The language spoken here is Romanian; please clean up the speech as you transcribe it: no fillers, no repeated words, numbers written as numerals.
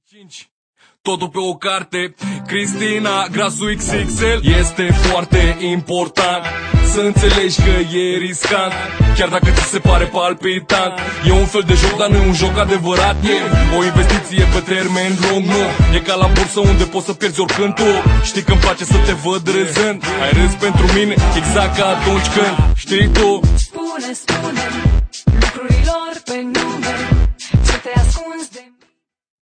5. Totul pe o carte. Cristina, grasul XXL. Este foarte important să înțelegi că e riscant, chiar dacă ți se pare palpitant. E un fel de joc, dar nu e un joc adevărat. E o investiție pe termen lung. Nu e ca la bursă unde poți să pierzi oricând. Tu știi că-mi place să te văd râzând. Ai râs pentru mine exact ca atunci când, știi tu. Spune, spune